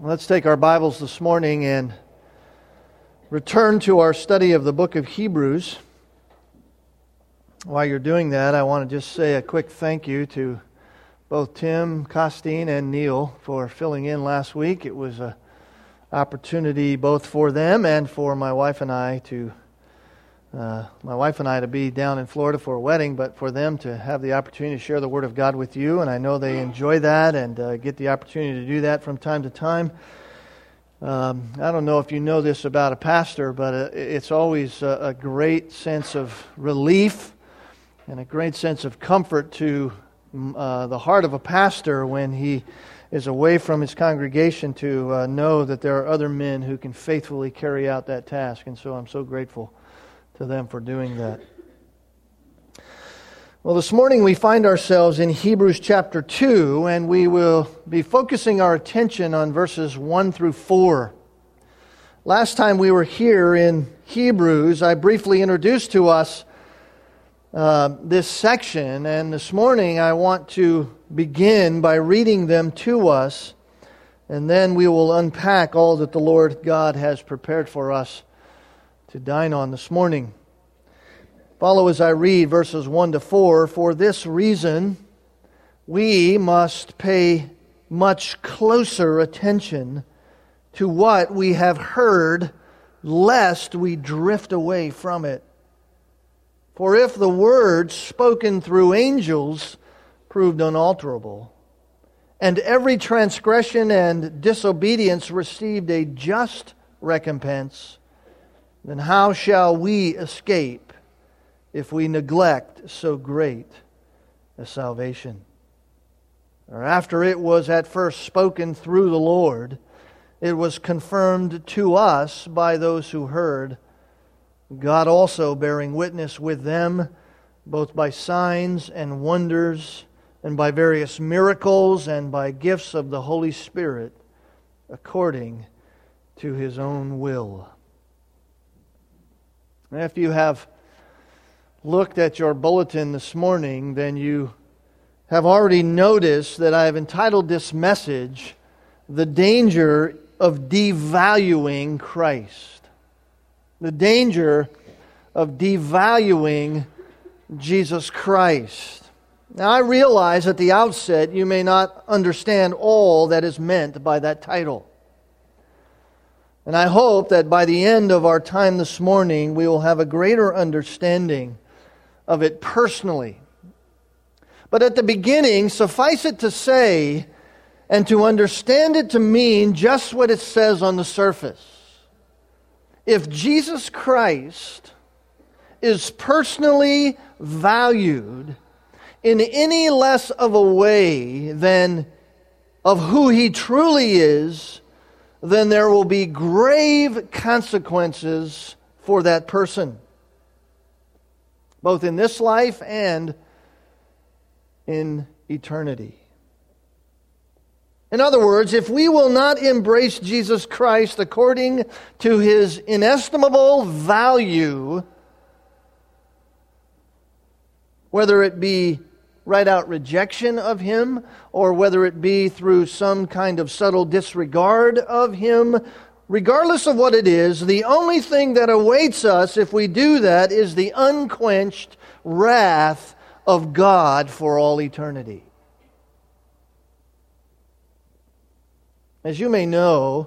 Let's take our Bibles this morning and return to our study of the book of Hebrews. While you're doing that, I want to just say a quick thank you to both Tim Costine and Neil for filling in last week. It was an opportunity both for them and for my wife and I to be down in Florida for a wedding, but for them to have the opportunity to share the Word of God with you, and I know they enjoy that and get the opportunity to do that from time to time. I don't know if you know this about a pastor, but it's always a great sense of relief and a great sense of comfort to the heart of a pastor when he is away from his congregation to know that there are other men who can faithfully carry out that task, and so I'm so grateful to them for doing that. Well, this morning we find ourselves in Hebrews chapter 2, and we will be focusing our attention on verses 1 through 4. Last time we were here in Hebrews, I briefly introduced to us this section, and this morning I want to begin by reading them to us, and then we will unpack all that the Lord God has prepared for us to dine on this morning. Follow as I read verses 1 to 4. For this reason, we must pay much closer attention to what we have heard, lest we drift away from it. For if the word spoken through angels proved unalterable, and every transgression and disobedience received a just recompense, then how shall we escape if we neglect so great a salvation? Or after it was at first spoken through the Lord, it was confirmed to us by those who heard, God also bearing witness with them, both by signs and wonders, and by various miracles, and by gifts of the Holy Spirit, according to His own will. If you have looked at your bulletin this morning, then you have already noticed that I have entitled this message, The Danger of Devaluing Christ. The danger of devaluing Jesus Christ. Now, I realize at the outset you may not understand all that is meant by that title. And I hope that by the end of our time this morning, we will have a greater understanding of it personally. But at the beginning, suffice it to say and to understand it to mean just what it says on the surface. If Jesus Christ is personally valued in any less of a way than of who He truly is, then there will be grave consequences for that person, both in this life and in eternity. In other words, if we will not embrace Jesus Christ according to His inestimable value, whether it be right out rejection of Him, or whether it be through some kind of subtle disregard of Him, regardless of what it is, the only thing that awaits us if we do that is the unquenched wrath of God for all eternity. As you may know,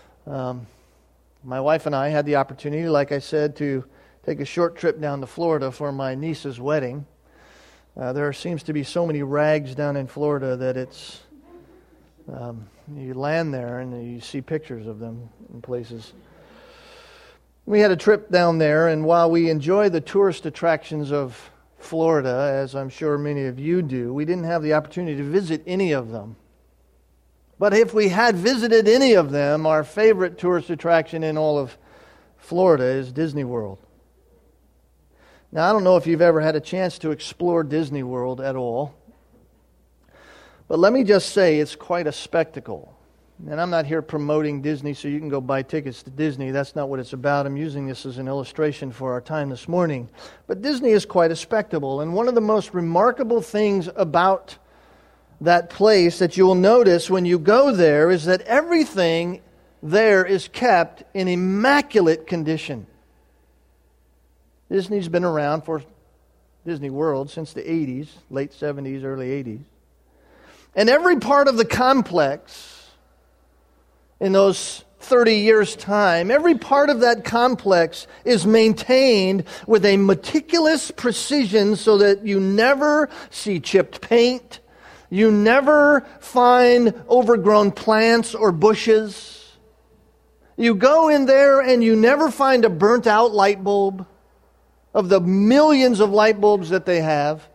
my wife and I had the opportunity, like I said, to take a short trip down to Florida for my niece's wedding. There seems to be so many rags down in Florida that it's you land there and you see pictures of them in places. We had a trip down there, and while we enjoy the tourist attractions of Florida, as I'm sure many of you do, we didn't have the opportunity to visit any of them. But if we had visited any of them, our favorite tourist attraction in all of Florida is Disney World. Now, I don't know if you've ever had a chance to explore Disney World at all, but let me just say it's quite a spectacle. And I'm not here promoting Disney so you can go buy tickets to Disney. That's not what it's about. I'm using this as an illustration for our time this morning. But Disney is quite a spectacle. And one of the most remarkable things about that place that you will notice when you go there is that everything there is kept in immaculate condition. Disney's been around for Disney World since the 80s, late 70s, early 80s. And every part of the complex in those 30 years' time, every part of that complex is maintained with a meticulous precision so that you never see chipped paint, you never find overgrown plants or bushes. You go in there and you never find a burnt out light bulb of the millions of light bulbs that they have.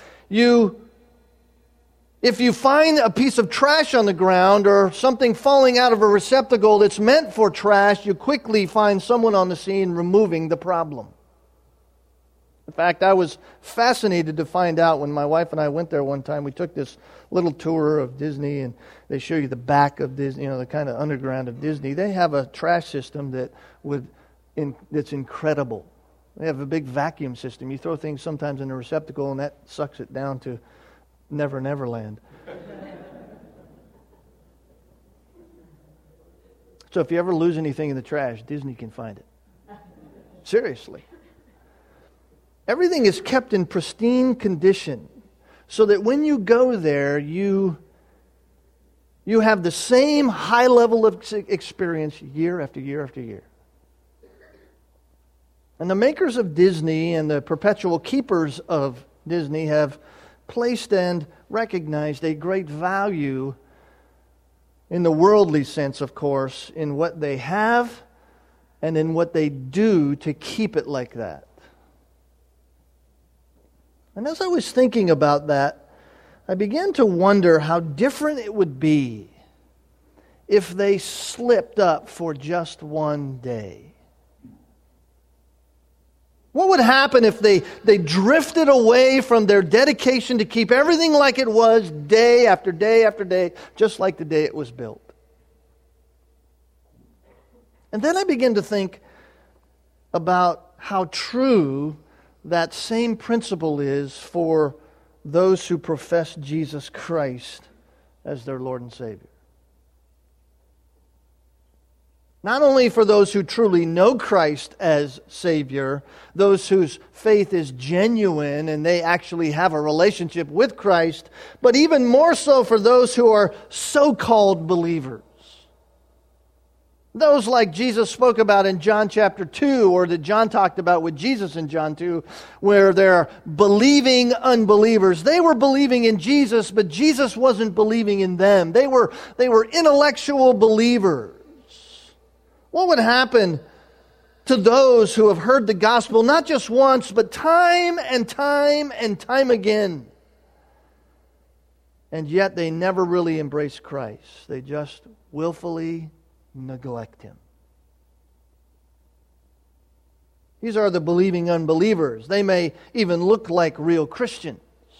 If you find a piece of trash on the ground or something falling out of a receptacle that's meant for trash, you quickly find someone on the scene removing the problem. In fact, I was fascinated to find out when my wife and I went there one time. We took this little tour of Disney, and they show you the back of Disney, the kind of underground of Disney. They have a trash system that's incredible. They have a big vacuum system. You throw things sometimes in a receptacle, and that sucks it down to Neverland. So if you ever lose anything in the trash, Disney can find it. Seriously. Everything is kept in pristine condition so that when you go there, you have the same high level of experience year after year after year. And the makers of Disney and the perpetual keepers of Disney have placed and recognized a great value in the worldly sense, of course, in what they have and in what they do to keep it like that. And as I was thinking about that, I began to wonder how different it would be if they slipped up for just one day. What would happen if they drifted away from their dedication to keep everything like it was day after day after day, just like the day it was built? And then I began to think about how true that same principle is for those who profess Jesus Christ as their Lord and Savior. Not only for those who truly know Christ as Savior, those whose faith is genuine and they actually have a relationship with Christ, but even more so for those who are so-called believers. Those like Jesus spoke about in John chapter 2, or that John talked about with Jesus in John 2, where they're believing unbelievers. They were believing in Jesus, but Jesus wasn't believing in them. They were intellectual believers. What would happen to those who have heard the gospel not just once, but time and time and time again, and yet they never really embrace Christ? They just willfully neglect Him. These are the believing unbelievers. They may even look like real Christians.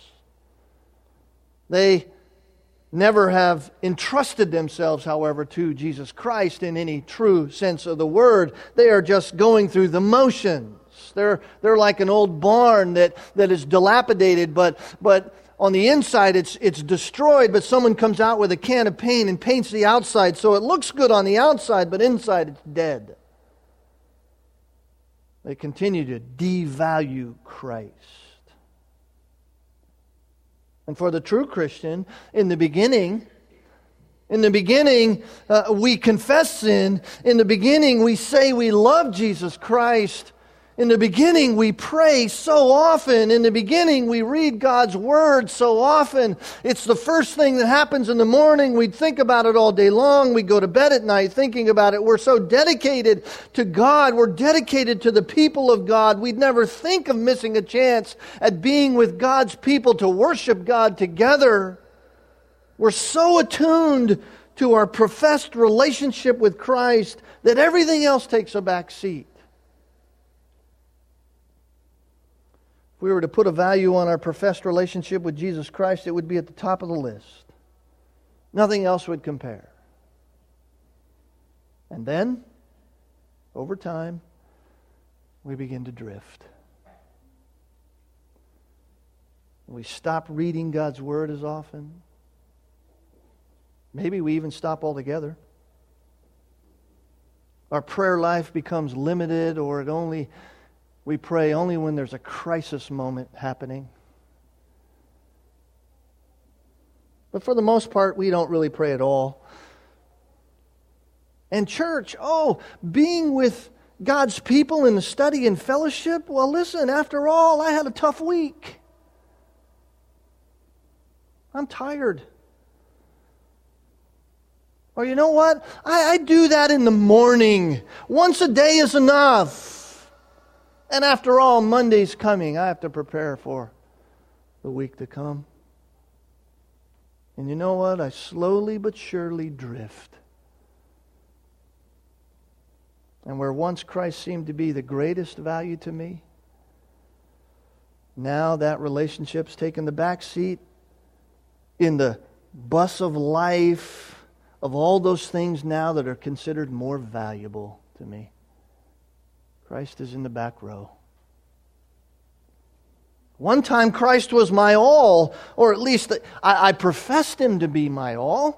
They never have entrusted themselves, however, to Jesus Christ in any true sense of the word. They are just going through the motions. They're like an old barn that is dilapidated, but on the inside it's destroyed, but someone comes out with a can of paint and paints the outside so it looks good on the outside, but inside it's dead. They continue to devalue Christ. And for the true Christian, in the beginning, we confess sin. In the beginning, we say we love Jesus Christ. In the beginning, we pray so often. In the beginning, we read God's Word so often. It's the first thing that happens in the morning. We think about it all day long. We go to bed at night thinking about it. We're so dedicated to God. We're dedicated to the people of God. We'd never think of missing a chance at being with God's people to worship God together. We're so attuned to our professed relationship with Christ that everything else takes a back seat. If we were to put a value on our professed relationship with Jesus Christ, it would be at the top of the list. Nothing else would compare. And then, over time, we begin to drift. We stop reading God's Word as often. Maybe we even stop altogether. Our prayer life becomes limited, or we pray only when there's a crisis moment happening. But for the most part, we don't really pray at all. And church, being with God's people in the study and fellowship, well, listen, after all, I had a tough week. I'm tired. Or you know what? I do that in the morning. Once a day is enough. And after all, Monday's coming. I have to prepare for the week to come. And you know what? I slowly but surely drift. And where once Christ seemed to be the greatest value to me, now that relationship's taken the back seat in the bus of life, of all those things now that are considered more valuable to me. Christ is in the back row. One time Christ was my all, or at least I professed Him to be my all.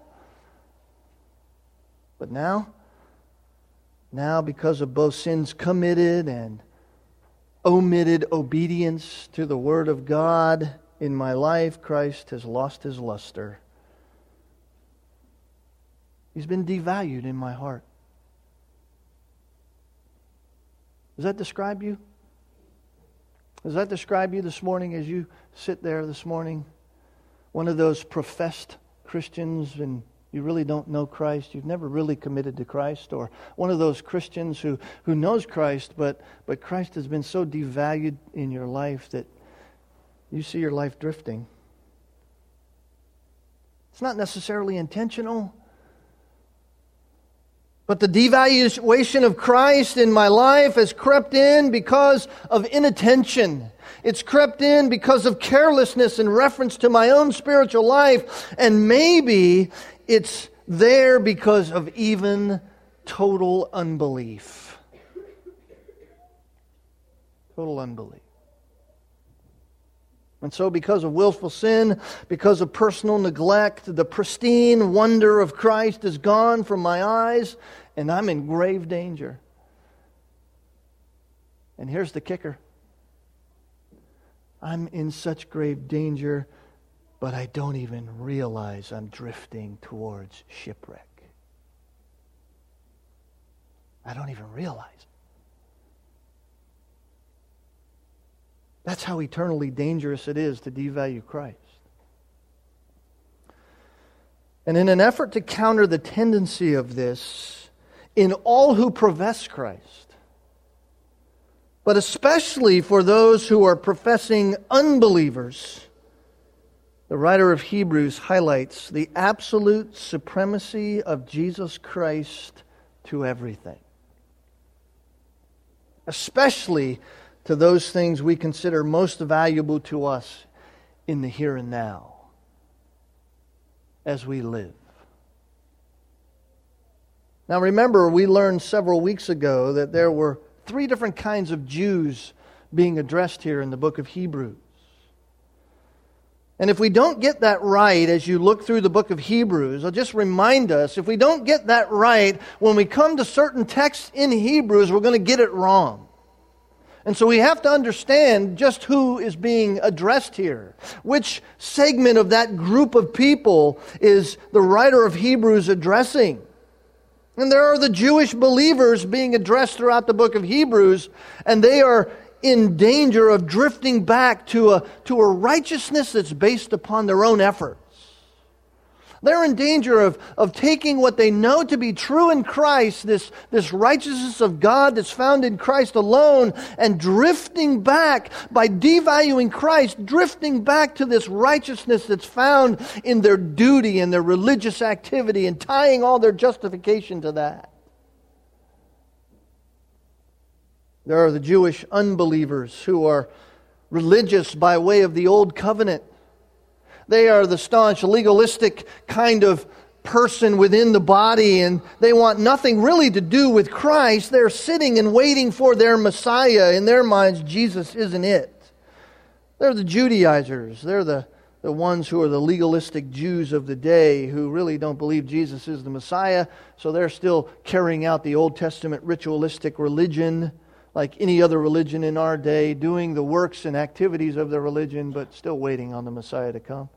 But now because of both sins committed and omitted obedience to the Word of God in my life, Christ has lost His luster. He's been devalued in my heart. Does that describe you? Does that describe you this morning as you sit there this morning? One of those professed Christians and you really don't know Christ. You've never really committed to Christ. Or one of those Christians who knows Christ, but Christ has been so devalued in your life that you see your life drifting. It's not necessarily intentional. But the devaluation of Christ in my life has crept in because of inattention. It's crept in because of carelessness in reference to my own spiritual life. And maybe it's there because of even total unbelief. Total unbelief. And so because of willful sin, because of personal neglect, the pristine wonder of Christ is gone from my eyes, and I'm in grave danger. And here's the kicker. I'm in such grave danger, but I don't even realize I'm drifting towards shipwreck. I don't even realize it. That's how eternally dangerous it is to devalue Christ. And in an effort to counter the tendency of this in all who profess Christ, but especially for those who are professing unbelievers, the writer of Hebrews highlights the absolute supremacy of Jesus Christ to everything. Especially to those things we consider most valuable to us in the here and now as we live. Now remember, we learned several weeks ago that there were 3 different kinds of Jews being addressed here in the book of Hebrews. And if we don't get that right as you look through the book of Hebrews, I'll just remind us, if we don't get that right, when we come to certain texts in Hebrews, we're going to get it wrong. And so we have to understand just who is being addressed here. Which segment of that group of people is the writer of Hebrews addressing? And there are the Jewish believers being addressed throughout the book of Hebrews, and they are in danger of drifting back to a righteousness that's based upon their own efforts. They're in danger of taking what they know to be true in Christ, this righteousness of God that's found in Christ alone, and drifting back by devaluing Christ, drifting back to this righteousness that's found in their duty and their religious activity and tying all their justification to that. There are the Jewish unbelievers who are religious by way of the old covenant. They are the staunch, legalistic kind of person within the body, and they want nothing really to do with Christ. They're sitting and waiting for their Messiah. In their minds, Jesus isn't it. They're the Judaizers. They're the the ones who are the legalistic Jews of the day who really don't believe Jesus is the Messiah, so they're still carrying out the Old Testament ritualistic religion like any other religion in our day, doing the works and activities of their religion, but still waiting on the Messiah to come.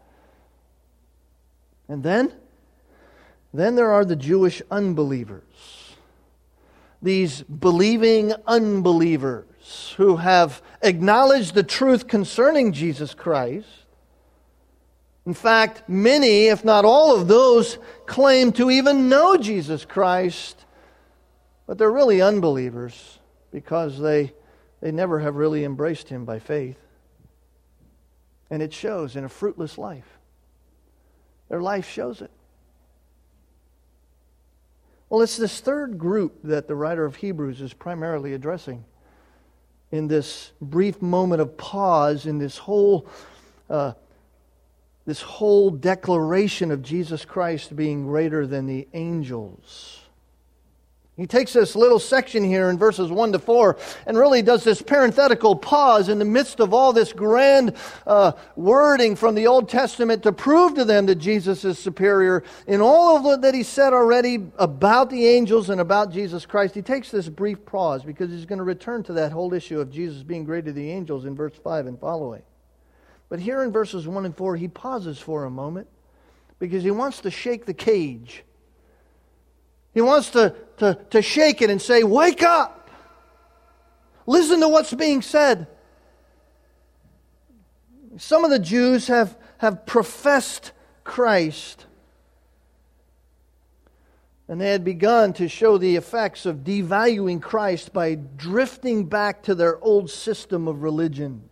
And then there are the Jewish unbelievers. These believing unbelievers who have acknowledged the truth concerning Jesus Christ. In fact, many, if not all of those, claim to even know Jesus Christ, but they're really unbelievers because they never have really embraced Him by faith. And it shows in a fruitless life. Their life shows it. Well, it's this third group that the writer of Hebrews is primarily addressing in this brief moment of pause in this whole declaration of Jesus Christ being greater than the angels. He takes this little section here in verses 1 to 4 and really does this parenthetical pause in the midst of all this grand wording from the Old Testament to prove to them that Jesus is superior. In all of what that He said already about the angels and about Jesus Christ, He takes this brief pause because He's going to return to that whole issue of Jesus being greater than the angels in verse 5 and following. But here in verses 1 and 4, He pauses for a moment because He wants to shake the cage. He wants to shake it and say, wake up! Listen to what's being said. Some of the Jews have professed Christ. And they had begun to show the effects of devaluing Christ by drifting back to their old system of religion.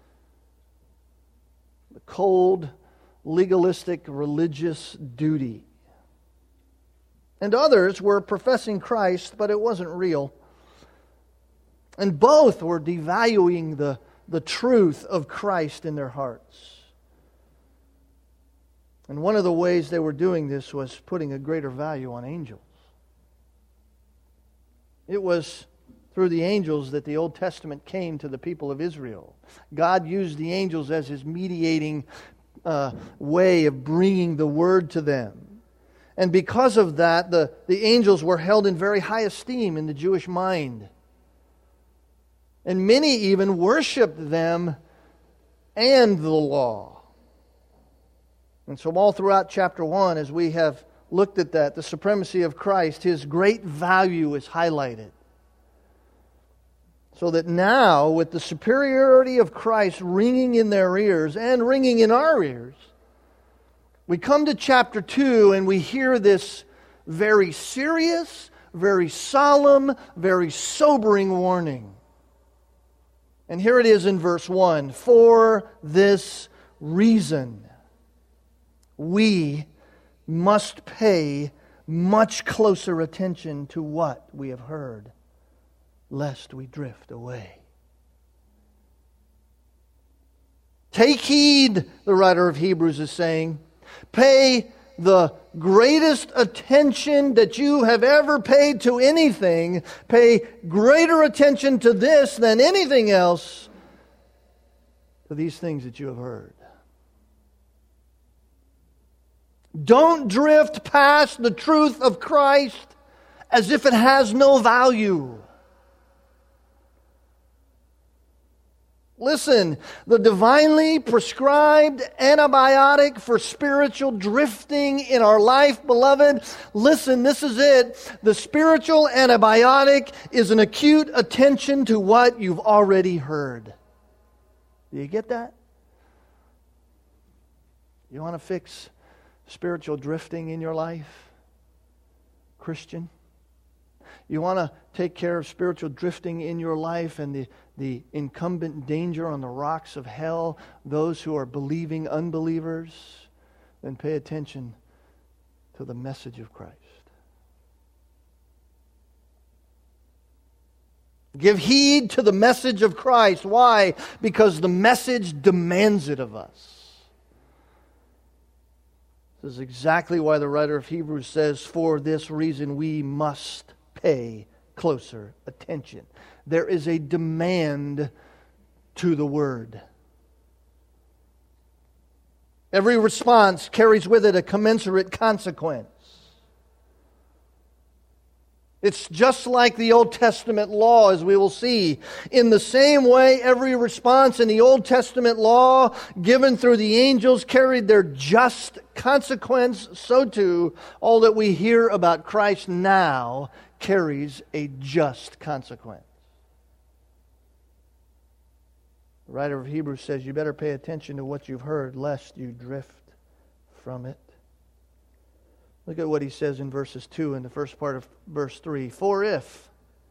The cold, legalistic, religious duty. And others were professing Christ, but it wasn't real. And both were devaluing the truth of Christ in their hearts. And one of the ways they were doing this was putting a greater value on angels. It was through the angels that the Old Testament came to the people of Israel. God used the angels as His mediating way of bringing the word to them. And because of that, the angels were held in very high esteem in the Jewish mind. And many even worshipped them and the law. And so all throughout chapter 1, as we have looked at that, the supremacy of Christ, His great value is highlighted. So that now, with the superiority of Christ ringing in their ears and ringing in our ears, we come to chapter 2 and we hear this very serious, very solemn, very sobering warning. And here it is in verse 1. For this reason, we must pay much closer attention to what we have heard, lest we drift away. Take heed, the writer of Hebrews is saying. Pay the greatest attention that you have ever paid to anything. Pay greater attention to this than anything else, to these things that you have heard. Don't drift past the truth of Christ as if it has no value. Listen, the divinely prescribed antibiotic for spiritual drifting in our life, beloved, listen, this is it. The spiritual antibiotic is an acute attention to what you've already heard. Do you get that? You want to fix spiritual drifting in your life, Christian? You want to take care of spiritual drifting in your life and the incumbent danger on the rocks of hell, those who are believing unbelievers? Then pay attention to the message of Christ. Give heed to the message of Christ. Why? Because the message demands it of us. This is exactly why the writer of Hebrews says, for this reason we must pay closer attention. There is a demand to the Word. Every response carries with it a commensurate consequence. It's just like the Old Testament law, as we will see. In the same way, every response in the Old Testament law given through the angels carried their just consequence, so too, all that we hear about Christ now carries a just consequence. The writer of Hebrews says, you better pay attention to what you've heard, lest you drift from it. Look at what he says in verses 2 and the first part of verse 3. For if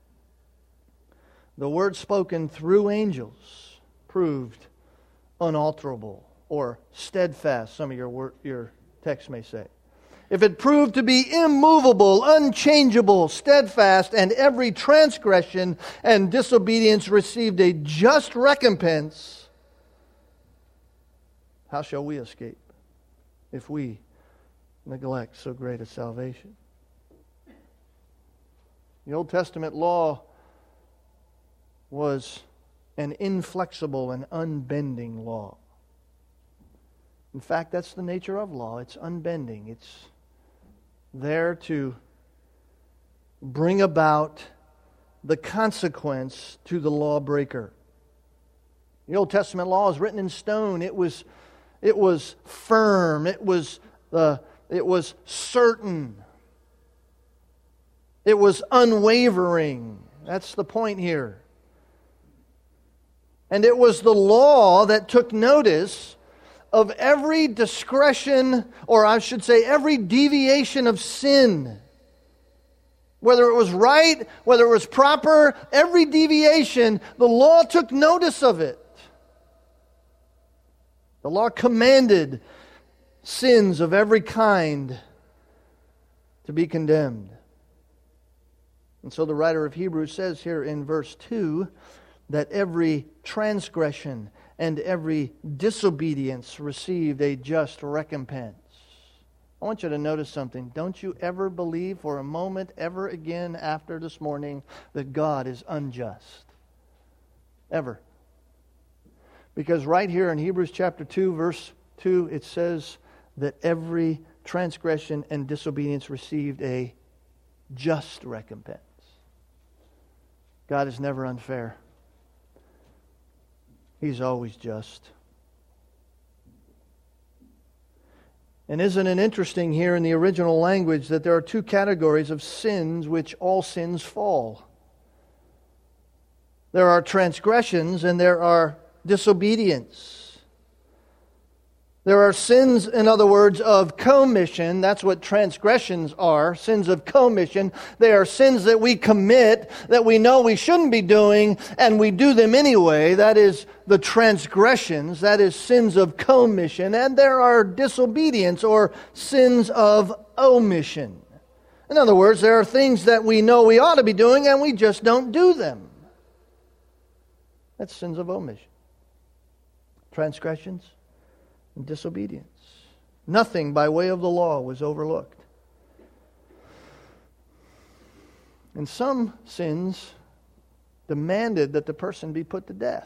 the word spoken through angels proved unalterable or steadfast, some of your text may say. If it proved to be immovable, unchangeable, steadfast, and every transgression and disobedience received a just recompense, how shall we escape if we neglect so great a salvation? The Old Testament law was an inflexible and unbending law. In fact, that's the nature of law. It's unbending. It's there to bring about the consequence to the lawbreaker. The Old Testament law is written in stone. It was firm. It was certain. It was unwavering. That's the point here. And it was the law that took notice of every discretion, or I should say every deviation of sin. Whether it was right, whether it was proper, every deviation, the law took notice of it. The law commanded sins of every kind to be condemned. And so the writer of Hebrews says here in verse 2 that every transgression and every disobedience received a just recompense. I want you to notice something. Don't you ever believe for a moment, ever again after this morning, that God is unjust. Ever. Because right here in Hebrews chapter 2, verse 2, it says that every transgression and disobedience received a just recompense. God is never unfair. He's always just. And isn't it interesting here in the original language that there are two categories of sins which all sins fall? There are transgressions and there are disobedience. There are sins, in other words, of commission. That's what transgressions are, sins of commission. They are sins that we commit, that we know we shouldn't be doing, and we do them anyway. That is the transgressions. That is sins of commission. And there are disobedience, or sins of omission. In other words, there are things that we know we ought to be doing, and we just don't do them. That's sins of omission. Transgressions and disobedience. Nothing by way of the law was overlooked. And some sins demanded that the person be put to death.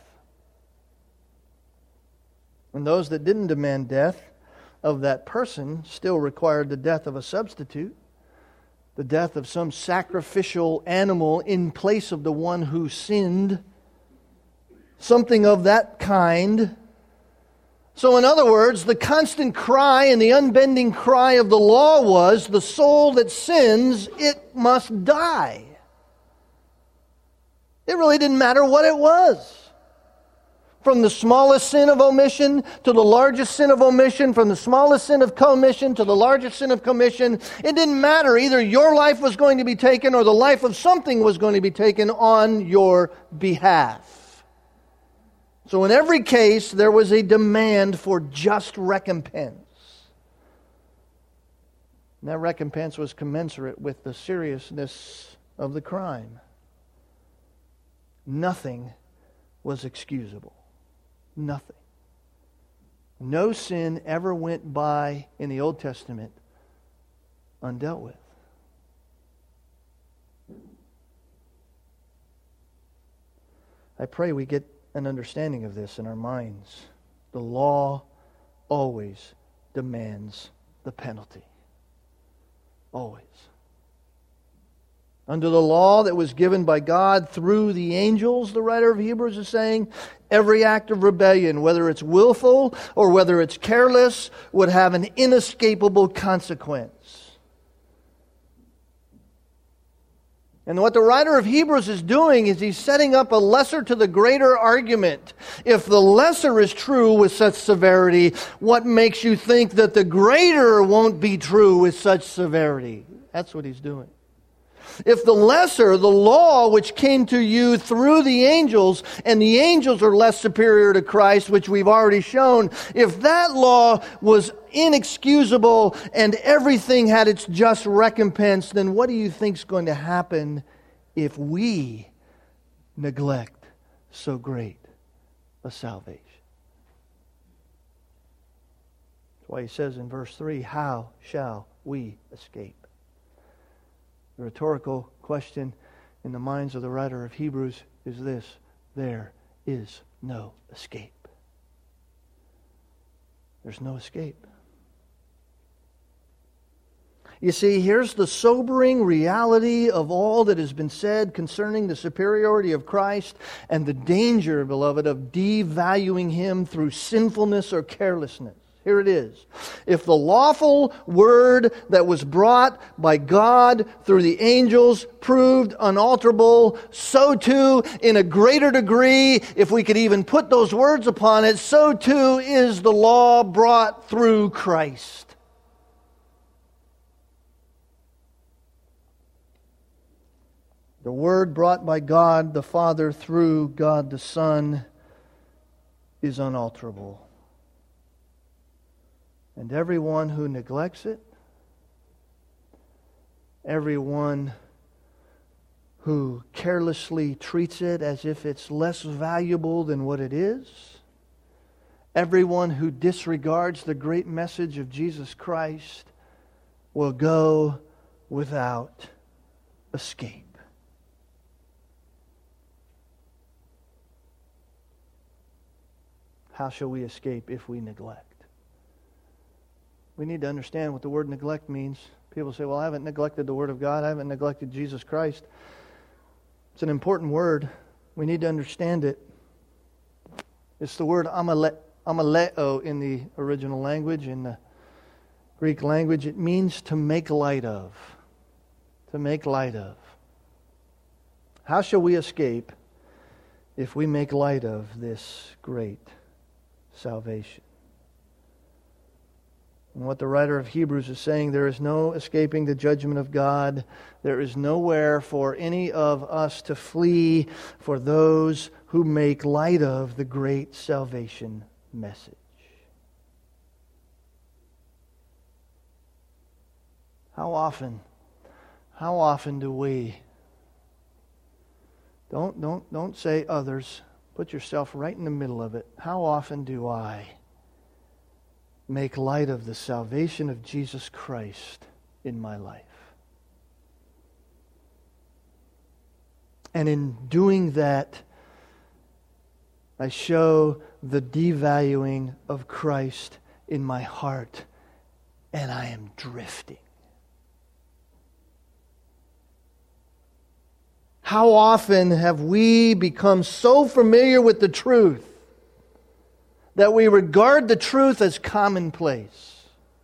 And those that didn't demand death of that person still required the death of a substitute, the death of some sacrificial animal in place of the one who sinned. Something of that kind. So in other words, the constant cry and the unbending cry of the law was, the soul that sins, it must die. It really didn't matter what it was. From the smallest sin of omission to the largest sin of omission, from the smallest sin of commission to the largest sin of commission, it didn't matter. Either your life was going to be taken or the life of something was going to be taken on your behalf. So in every case, there was a demand for just recompense. And that recompense was commensurate with the seriousness of the crime. Nothing was excusable. Nothing. No sin ever went by in the Old Testament undealt with. I pray we get an understanding of this in our minds. The law always demands the penalty. Always. Under the law that was given by God through the angels, the writer of Hebrews is saying, every act of rebellion, whether it's willful or whether it's careless, would have an inescapable consequence. And what the writer of Hebrews is doing is he's setting up a lesser to the greater argument. If the lesser is true with such severity, what makes you think that the greater won't be true with such severity? That's what he's doing. If the lesser, the law which came to you through the angels, and the angels are less superior to Christ, which we've already shown, if that law was inexcusable and everything had its just recompense, then what do you think is going to happen if we neglect so great a salvation? That's why he says in verse 3, how shall we escape? The rhetorical question in the minds of the writer of Hebrews is this: there is no escape. There's no escape. You see, here's the sobering reality of all that has been said concerning the superiority of Christ and the danger, beloved, of devaluing Him through sinfulness or carelessness. Here it is. If the lawful word that was brought by God through the angels proved unalterable, so too, in a greater degree, if we could even put those words upon it, so too is the law brought through Christ. The word brought by God the Father through God the Son is unalterable. And everyone who neglects it, everyone who carelessly treats it as if it's less valuable than what it is, everyone who disregards the great message of Jesus Christ will go without escape. How shall we escape if we neglect? We need to understand what the word neglect means. People say, well, I haven't neglected the Word of God. I haven't neglected Jesus Christ. It's an important word. We need to understand it. It's the word amaleo in the original language, in the Greek language. It means to make light of. To make light of. How shall we escape if we make light of this great salvation? And what the writer of Hebrews is saying, there is no escaping the judgment of God. There is nowhere for any of us to flee for those who make light of the great salvation message. How often do we, don't say others, put yourself right in the middle of it. How often do I make light of the salvation of Jesus Christ in my life? And in doing that, I show the devaluing of Christ in my heart, and I am drifting. How often have we become so familiar with the truth that we regard the truth as commonplace?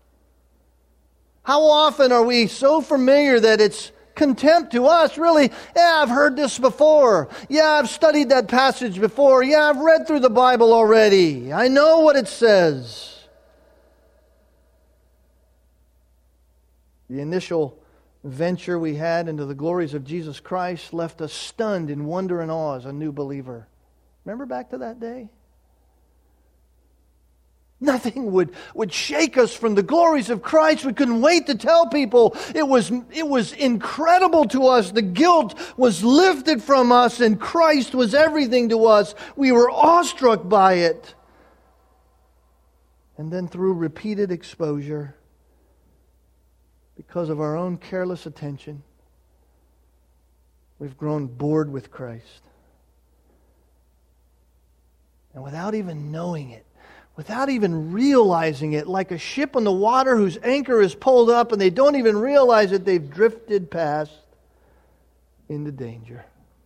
How often are we so familiar that it's contempt to us? Really, I've heard this before. I've studied that passage before. I've read through the Bible already. I know what it says. The initial venture we had into the glories of Jesus Christ left us stunned in wonder and awe as a new believer. Remember back to that day? Nothing would shake us from the glories of Christ. We couldn't wait to tell people. It was incredible to us. The guilt was lifted from us, and Christ was everything to us. We were awestruck by it. And then through repeated exposure, because of our own careless attention, we've grown bored with Christ. And without even knowing it, without even realizing it, like a ship on the water whose anchor is pulled up and they don't even realize that they've drifted past into danger.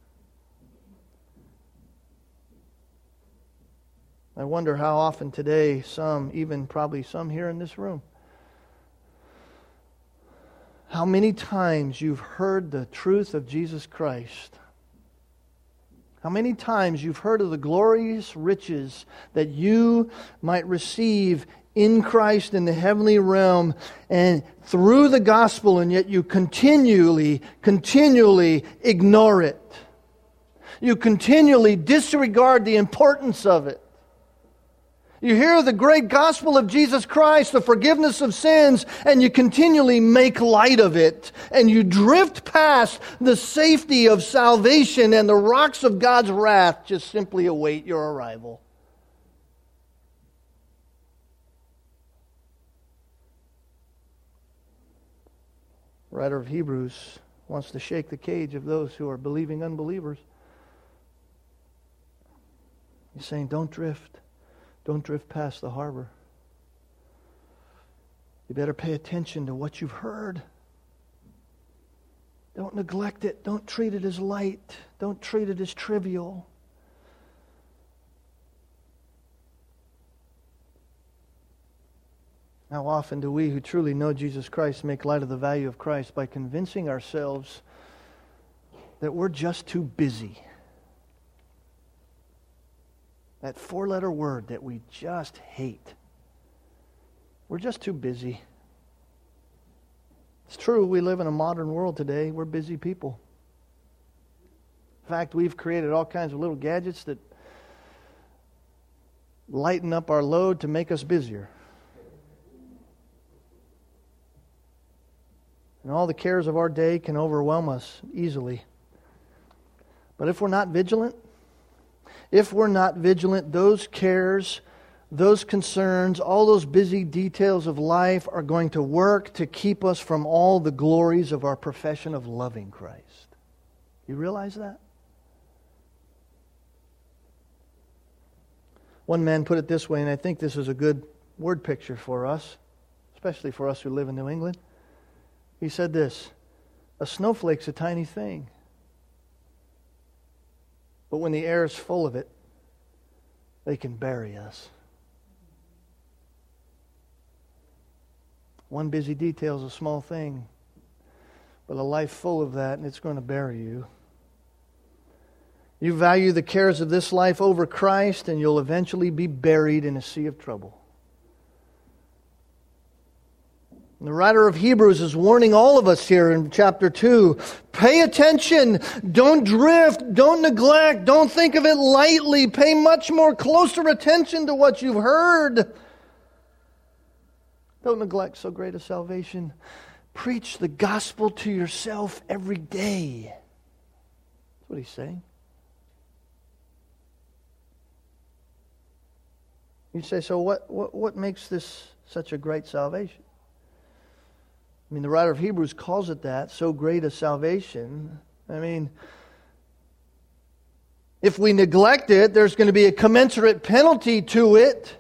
I wonder how often today some, even probably some here in this room, how many times you've heard the truth of Jesus Christ. How many times you've heard of the glorious riches that you might receive in Christ in the heavenly realm and through the gospel, and yet you continually ignore it. You continually disregard the importance of it. You hear the great gospel of Jesus Christ, the forgiveness of sins, and you continually make light of it. And you drift past the safety of salvation, and the rocks of God's wrath just simply await your arrival. The writer of Hebrews wants to shake the cage of those who are believing unbelievers. He's saying, don't drift. Don't drift past the harbor. You better pay attention to what you've heard. Don't neglect it. Don't treat it as light. Don't treat it as trivial. How often do we who truly know Jesus Christ make light of the value of Christ by convincing ourselves that we're just too busy? That four-letter word that we just hate. We're just too busy. It's true, we live in a modern world today. We're busy people. In fact, we've created all kinds of little gadgets that lighten up our load to make us busier. And all the cares of our day can overwhelm us easily. But if we're not vigilant, those cares, those concerns, all those busy details of life are going to work to keep us from all the glories of our profession of loving Christ. You realize that? One man put it this way, and I think this is a good word picture for us, especially for us who live in New England. He said this: a snowflake's a tiny thing. But when the air is full of it, they can bury us. One busy detail is a small thing, but a life full of that, and it's going to bury you. You value the cares of this life over Christ, and you'll eventually be buried in a sea of trouble. And the writer of Hebrews is warning all of us here in chapter 2. Pay attention. Don't drift. Don't neglect. Don't think of it lightly. Pay much more closer attention to what you've heard. Don't neglect so great a salvation. Preach the gospel to yourself every day. That's what he's saying. You say, so what makes this such a great salvation? I mean, the writer of Hebrews calls it that, so great a salvation. I mean, if we neglect it, there's going to be a commensurate penalty to it.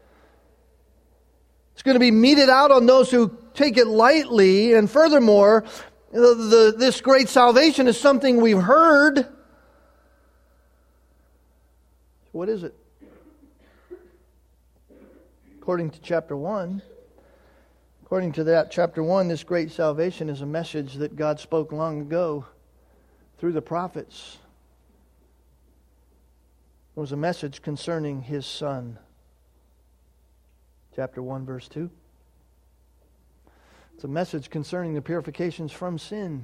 It's going to be meted out on those who take it lightly. And furthermore, this great salvation is something we've heard. What is it? According to chapter 1, according to that chapter 1, this great salvation is a message that God spoke long ago through the prophets. It was a message concerning His Son. Chapter 1, verse 2. It's a message concerning the purifications from sin.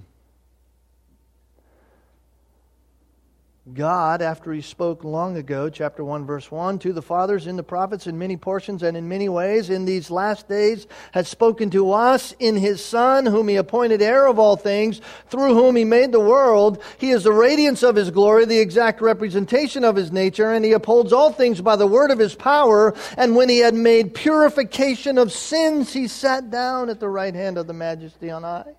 God, after He spoke long ago, chapter 1, verse 1, to the fathers in the prophets in many portions and in many ways, in these last days has spoken to us in His Son, whom He appointed heir of all things, through whom He made the world. He is the radiance of His glory, the exact representation of His nature, and He upholds all things by the word of His power. And when He had made purification of sins, He sat down at the right hand of the Majesty on high.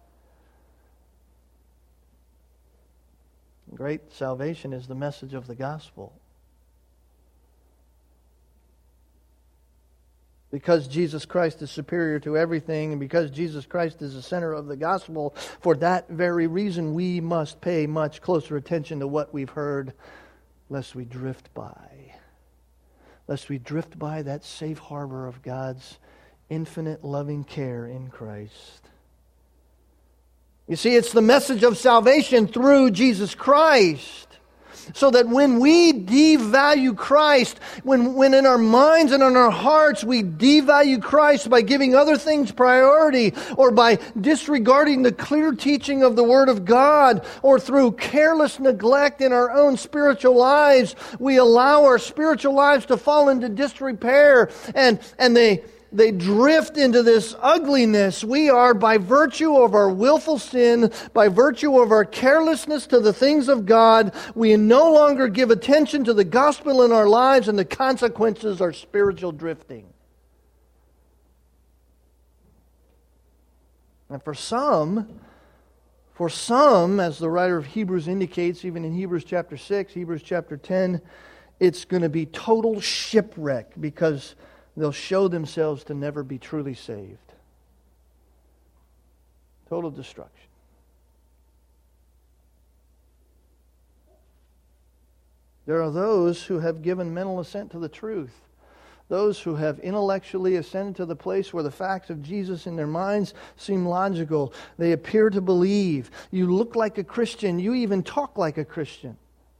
Great salvation is the message of the gospel. Because Jesus Christ is superior to everything, and because Jesus Christ is the center of the gospel, for that very reason we must pay much closer attention to what we've heard, lest we drift by. Lest we drift by that safe harbor of God's infinite loving care in Christ. You see, it's the message of salvation through Jesus Christ. So that when we devalue Christ, when in our minds and in our hearts we devalue Christ by giving other things priority, or by disregarding the clear teaching of the Word of God, or through careless neglect in our own spiritual lives, we allow our spiritual lives to fall into disrepair, and they drift into this ugliness. We are, by virtue of our willful sin, by virtue of our carelessness to the things of God, we no longer give attention to the gospel in our lives, and the consequences are spiritual drifting. And for some, as the writer of Hebrews indicates, even in Hebrews chapter 6, Hebrews chapter 10, it's going to be total shipwreck, because they'll show themselves to never be truly saved. Total destruction. There are those who have given mental assent to the truth. Those who have intellectually ascended to the place where the facts of Jesus in their minds seem logical. They appear to believe. You look like a Christian. You even talk like a Christian.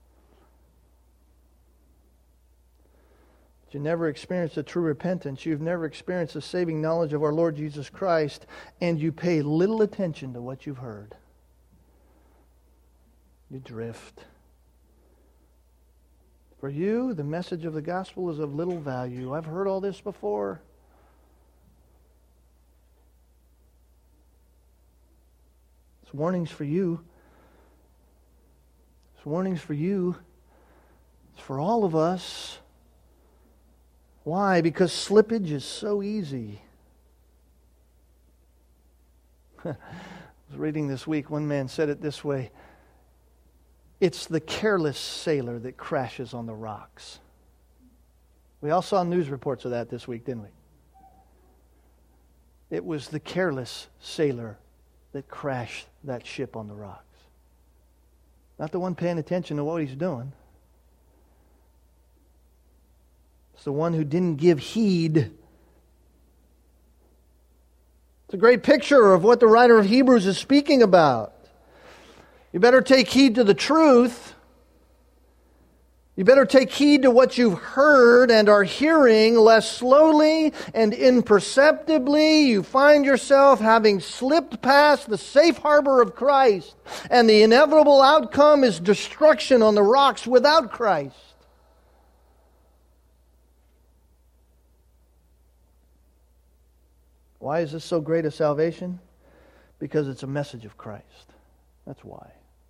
You never experienced a true repentance. You've never experienced the saving knowledge of our Lord Jesus Christ, and you pay little attention to what you've heard. You drift. For you, the message of the gospel is of little value. I've heard all this before. It's warnings for you. It's warnings for you. It's for all of us. Why? Because slippage is so easy. I was reading this week, one man said it this way: it's the careless sailor that crashes on the rocks. We all saw news reports of that this week, didn't we? It was the careless sailor that crashed that ship on the rocks. Not the one paying attention to what he's doing. It's the one who didn't give heed. It's a great picture of what the writer of Hebrews is speaking about. You better take heed to the truth. You better take heed to what you've heard and are hearing, lest slowly and imperceptibly you find yourself having slipped past the safe harbor of Christ, and the inevitable outcome is destruction on the rocks without Christ. Why is this so great a salvation? Because it's a message of Christ. That's why.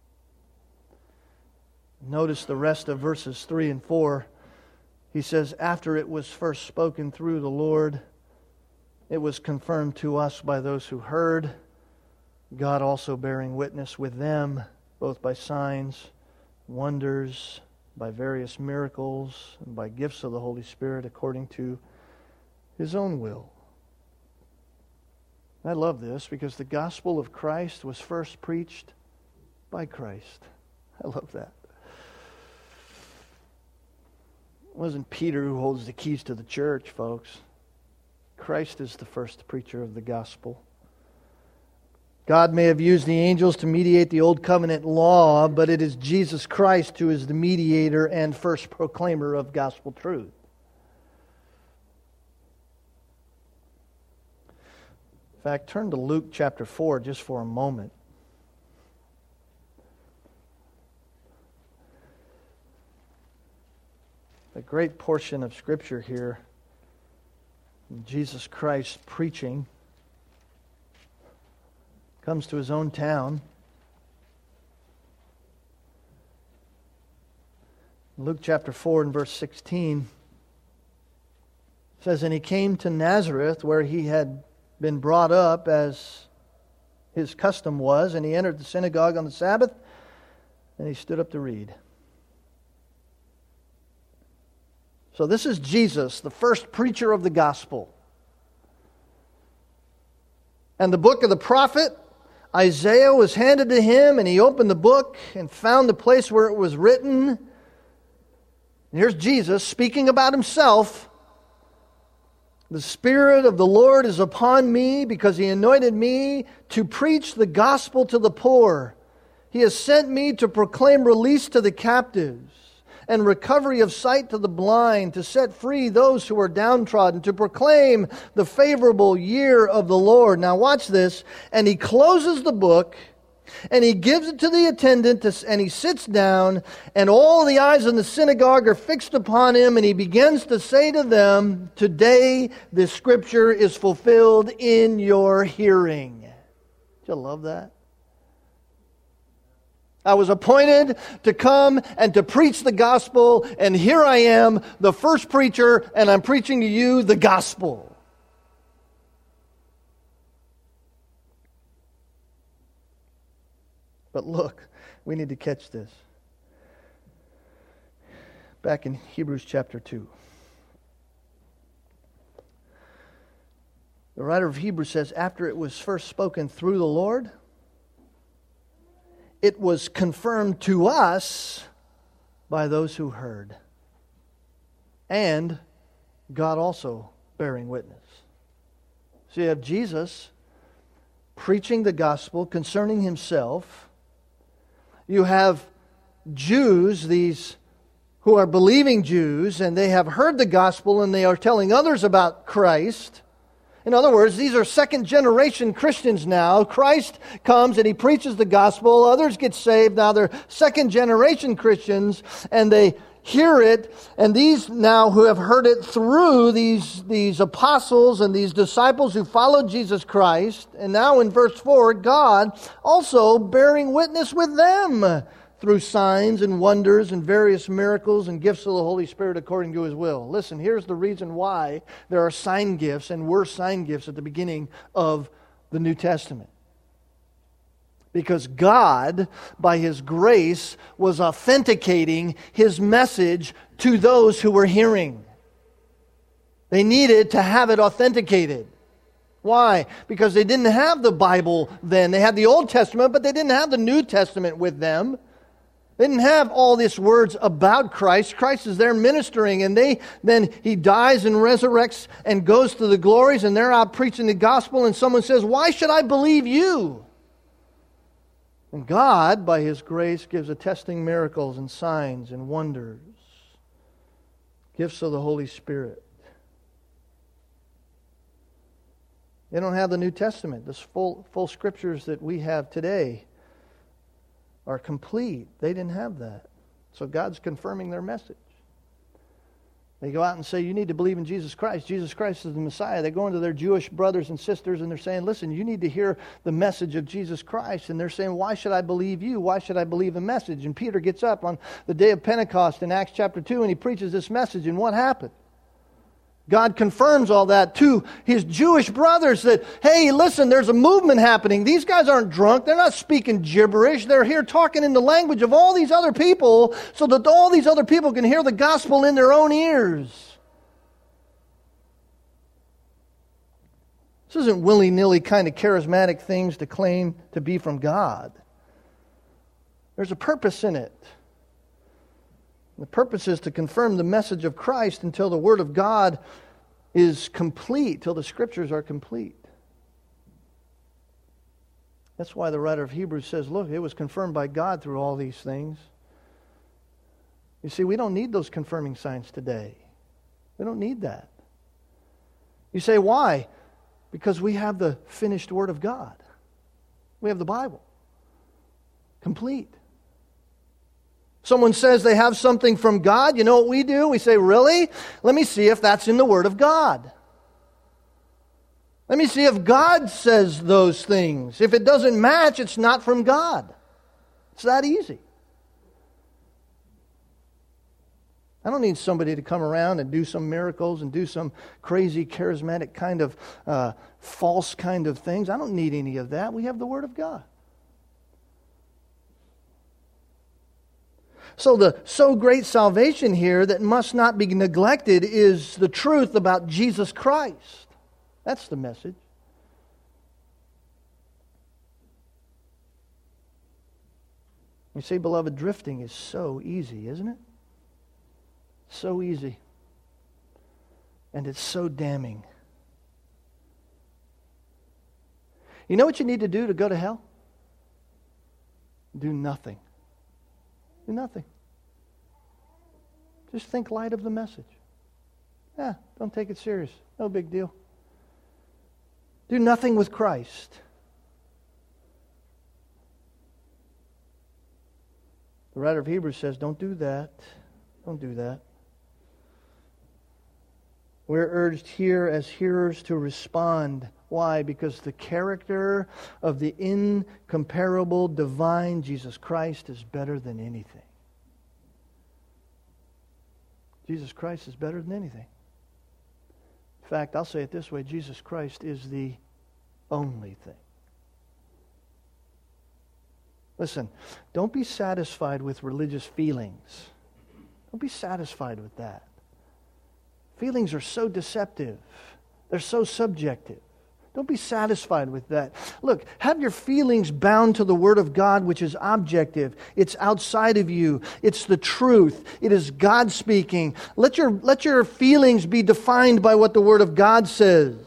Notice the rest of verses 3 and 4. He says, after it was first spoken through the Lord, it was confirmed to us by those who heard, God also bearing witness with them, both by signs, wonders, by various miracles, and by gifts of the Holy Spirit according to His own will. I love this because the gospel of Christ was first preached by Christ. I love that. It wasn't Peter who holds the keys to the church, folks. Christ is the first preacher of the gospel. God may have used the angels to mediate the old covenant law, but it is Jesus Christ who is the mediator and first proclaimer of gospel truth. In fact, turn to Luke chapter 4 just for a moment. A great portion of Scripture here. Jesus Christ preaching. Comes to His own town. Luke chapter 4 and verse 16 says, and He came to Nazareth, where He had been brought up as His custom was, and He entered the synagogue on the Sabbath, and He stood up to read. So this is Jesus, the first preacher of the gospel. And the book of the prophet Isaiah was handed to him, and he opened the book and found the place where it was written. And here's Jesus speaking about himself. The Spirit of the Lord is upon me because He anointed me to preach the gospel to the poor. He has sent me to proclaim release to the captives and recovery of sight to the blind, to set free those who are downtrodden, to proclaim the favorable year of the Lord. Now watch this. And He closes the book, and He gives it to the attendant, and He sits down, and all the eyes in the synagogue are fixed upon Him, and He begins to say to them, "Today this Scripture is fulfilled in your hearing." Do you love that? I was appointed to come and to preach the gospel, and here I am, the first preacher, and I'm preaching to you the gospel. But look, we need to catch this. Back in Hebrews chapter 2. The writer of Hebrews says, after it was first spoken through the Lord, it was confirmed to us by those who heard, and God also bearing witness. So you have Jesus preaching the gospel concerning Himself. You have Jews, these who are believing Jews, and they have heard the gospel and they are telling others about Christ. In other words, these are second-generation Christians now. Christ comes and He preaches the gospel. Others get saved. Now they're second-generation Christians, and they hear it. And these now who have heard it through these apostles and these disciples who followed Jesus Christ. And now in verse 4, God also bearing witness with them through signs and wonders and various miracles and gifts of the Holy Spirit according to His will. Listen, here's the reason why there are sign gifts and were sign gifts at the beginning of the New Testament. Because God, by His grace, was authenticating His message to those who were hearing. They needed to have it authenticated. Why? Because they didn't have the Bible then. They had the Old Testament, but they didn't have the New Testament with them. They didn't have all these words about Christ. Christ is there ministering, and then He dies and resurrects and goes to the glories, and they're out preaching the gospel, and someone says, "Why should I believe you?" And God, by His grace, gives attesting miracles and signs and wonders, gifts of the Holy Spirit. They don't have the New Testament. The full scriptures that we have today are complete. They didn't have that. So God's confirming their message. They go out and say, you need to believe in Jesus Christ. Jesus Christ is the Messiah. They go into their Jewish brothers and sisters and they're saying, listen, you need to hear the message of Jesus Christ. And they're saying, why should I believe you? Why should I believe the message? And Peter gets up on the day of Pentecost in Acts chapter 2 and he preaches this message. And what happened? God confirms all that to His Jewish brothers that, hey, listen, there's a movement happening. These guys aren't drunk. They're not speaking gibberish. They're here talking in the language of all these other people so that all these other people can hear the gospel in their own ears. This isn't willy-nilly kind of charismatic things to claim to be from God. There's a purpose in it. The purpose is to confirm the message of Christ until the Word of God is complete, till the Scriptures are complete. That's why the writer of Hebrews says, look, it was confirmed by God through all these things. You see, we don't need those confirming signs today. We don't need that. You say, why? Because we have the finished Word of God. We have the Bible. Complete. Someone says they have something from God. You know what we do? We say, really? Let me see if that's in the Word of God. Let me see if God says those things. If it doesn't match, it's not from God. It's that easy. I don't need somebody to come around and do some miracles and do some crazy charismatic kind of false kind of things. I don't need any of that. We have the Word of God. So the so great salvation here that must not be neglected is the truth about Jesus Christ. That's the message. You see, beloved, drifting is so easy, isn't it? So easy. And it's so damning. You know what you need to do to go to hell? Do nothing. Do nothing. Just think light of the message. Don't take it serious. No big deal. Do nothing with Christ. The writer of Hebrews says, don't do that. Don't do that. We're urged here as hearers to respond. Why? Because the character of the incomparable divine Jesus Christ is better than anything. Jesus Christ is better than anything. In fact, I'll say it this way, Jesus Christ is the only thing. Listen, don't be satisfied with religious feelings. Don't be satisfied with that. Feelings are so deceptive. They're so subjective. Don't be satisfied with that. Look, have your feelings bound to the Word of God, which is objective. It's outside of you. It's the truth. It is God speaking. Let your feelings be defined by what the Word of God says.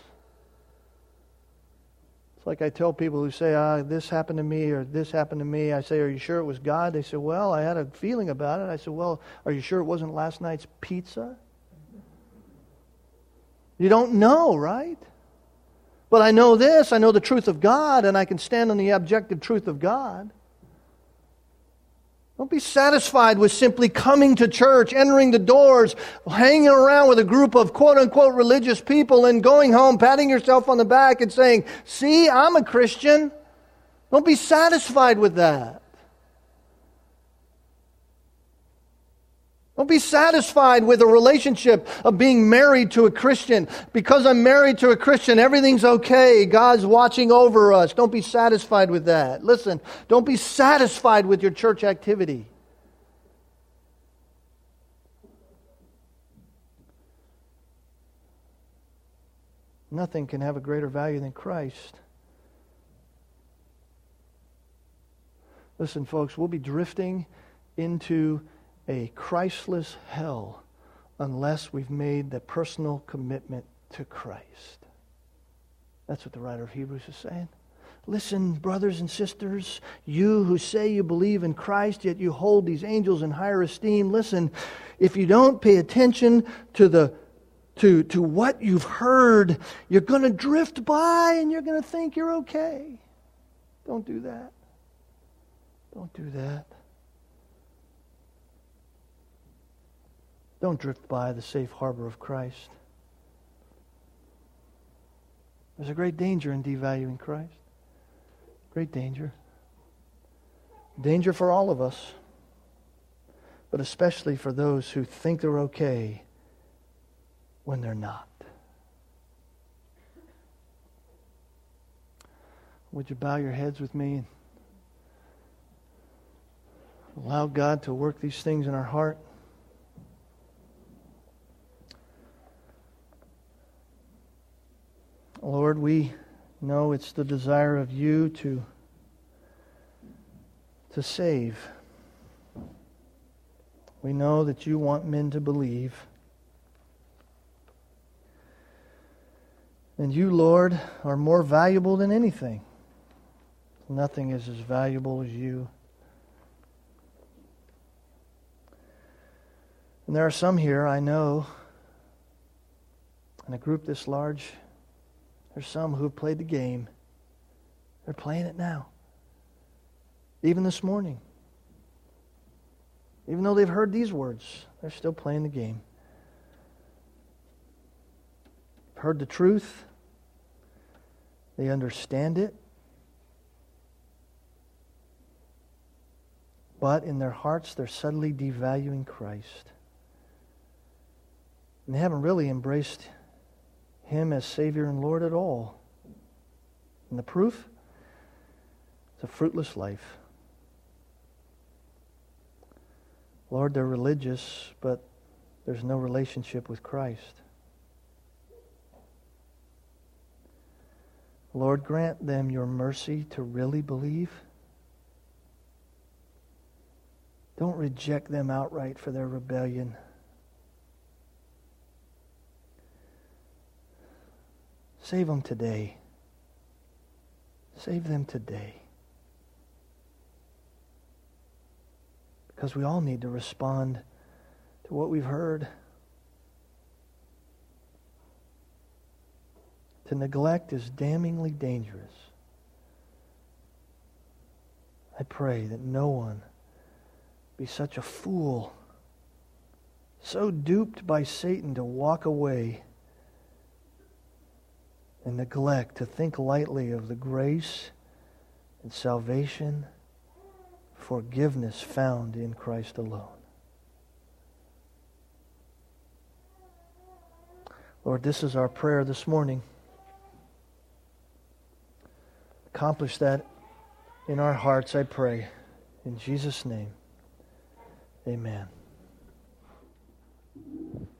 It's like I tell people who say, this happened to me or this happened to me. I say, are you sure it was God? They say, well, I had a feeling about it. I said, well, are you sure it wasn't last night's pizza? You don't know, right? But I know this, I know the truth of God, and I can stand on the objective truth of God. Don't be satisfied with simply coming to church, entering the doors, hanging around with a group of quote-unquote religious people and going home, patting yourself on the back and saying, see, I'm a Christian. Don't be satisfied with that. Don't be satisfied with a relationship of being married to a Christian. Because I'm married to a Christian, everything's okay. God's watching over us. Don't be satisfied with that. Listen, don't be satisfied with your church activity. Nothing can have a greater value than Christ. Listen, folks, we'll be drifting into a Christless hell unless we've made the personal commitment to Christ. That's what the writer of Hebrews is saying. Listen, brothers and sisters, you who say you believe in Christ, yet you hold these angels in higher esteem. Listen, if you don't pay attention to what you've heard, you're going to drift by and you're going to think you're okay. Don't do that. Don't do that. Don't drift by the safe harbor of Christ. There's a great danger in devaluing Christ. Great danger. Danger for all of us, but especially for those who think they're okay when they're not. Would you bow your heads with me and allow God to work these things in our heart? Lord, we know it's the desire of you to save. We know that you want men to believe. And you, Lord, are more valuable than anything. Nothing is as valuable as you. And there are some here, I know, in a group this large, there's some who have played the game. They're playing it now. Even this morning. Even though they've heard these words, they're still playing the game. Heard the truth. They understand it. But in their hearts, they're subtly devaluing Christ. And they haven't really embraced Him as Savior and Lord at all. And the proof? It's a fruitless life. Lord, they're religious, but there's no relationship with Christ. Lord, grant them your mercy to really believe. Don't reject them outright for their rebellion. Save them today. Save them today. Because we all need to respond to what we've heard. To neglect is damningly dangerous. I pray that no one be such a fool, so duped by Satan to walk away and neglect to think lightly of the grace and salvation, forgiveness found in Christ alone. Lord, this is our prayer this morning. Accomplish that in our hearts, I pray. In Jesus' name, amen.